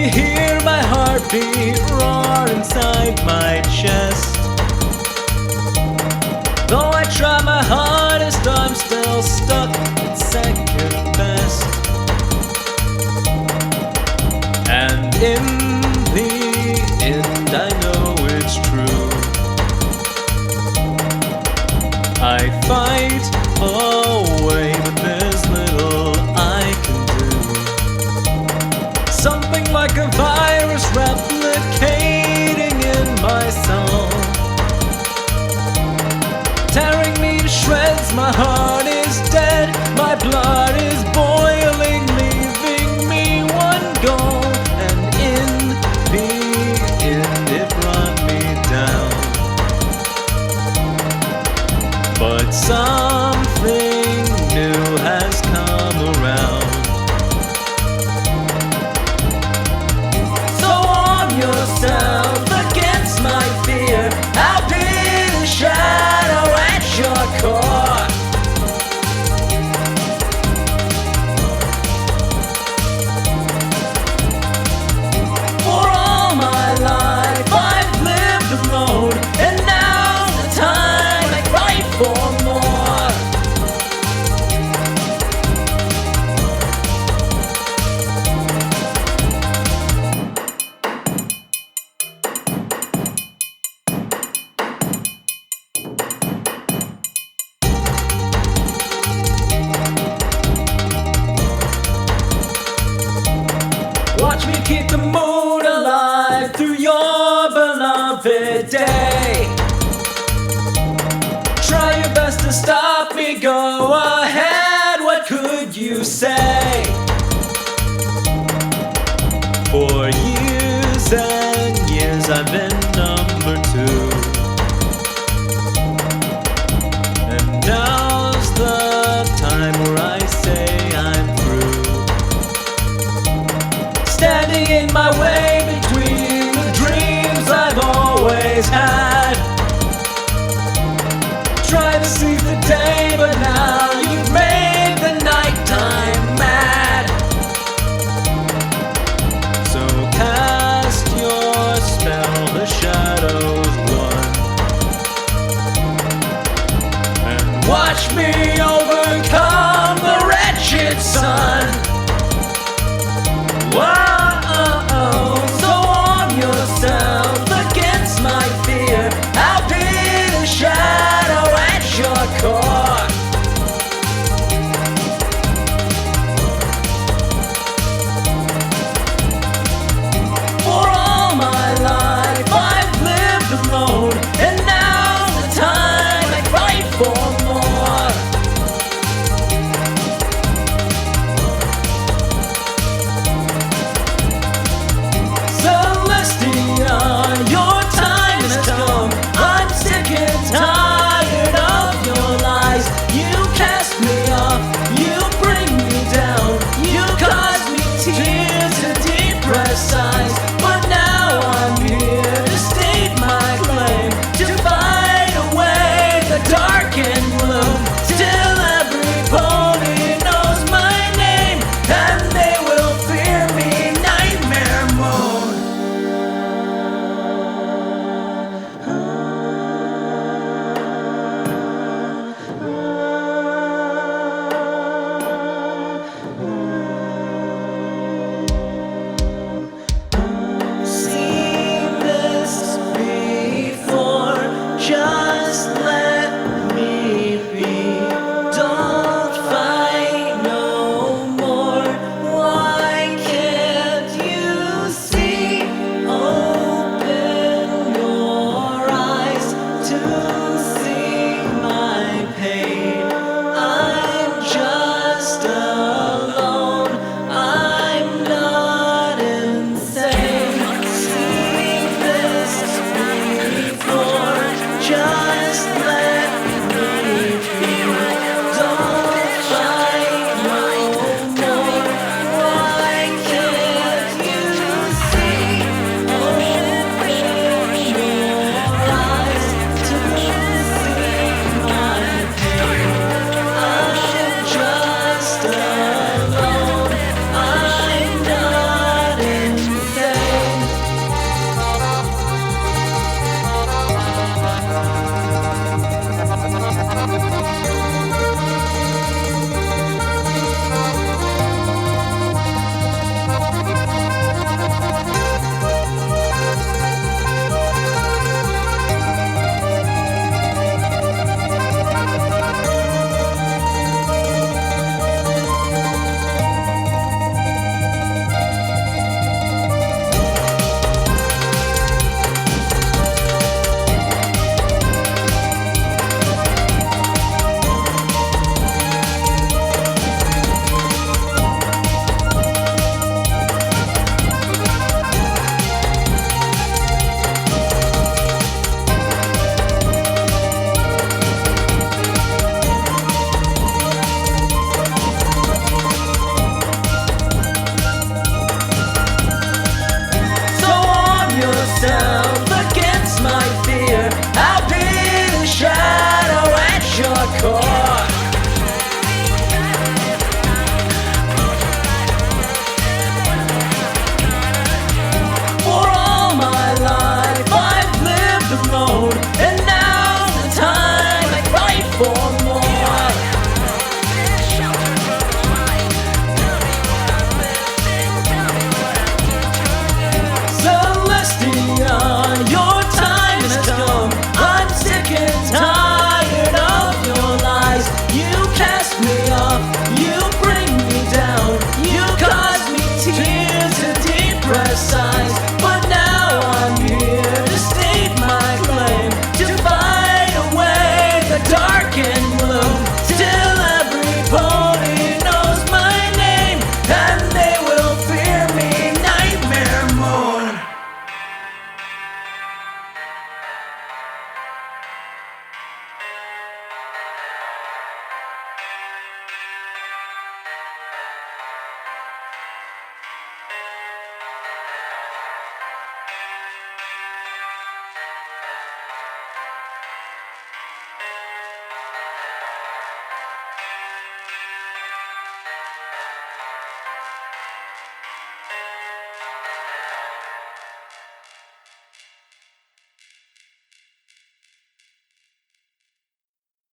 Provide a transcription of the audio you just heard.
hear my heartbeat roar inside my chest. Though I try my hardest, I'm still stuck at second best. And in the end, I know it's true. I fight away, but there's little I can do. Something like a virus replicating in my soul, tearing me to shreds. My heart is dead, my blood is boiling, leaving me one goal. And in the end, it brought me down. But something new has come around. So arm yourself against my fear. I'll be the shadow at your core. For all my life I've lived alone, and now's the time I fight for more. Watch me keep the mood alive through your beloved day. Try your best to stop me, go ahead, what could you say? For years and years I've been number two, and now's the time where I say I'm through. Standing in my way between the dreams I've always had. Try to seize the day, but now you've made the nighttime mad. So cast your spell, the shadows run, and watch me overcome the wretched sun. Whoa, so arm yourself against my fear. I'll be the shadow at your core. For all my life I've lived alone, and now's the time I fight for more. Celestia, your time has come. I'm sick and tired of your lies. You cast me off, you bring me down, you cause me tears and depressed eyes.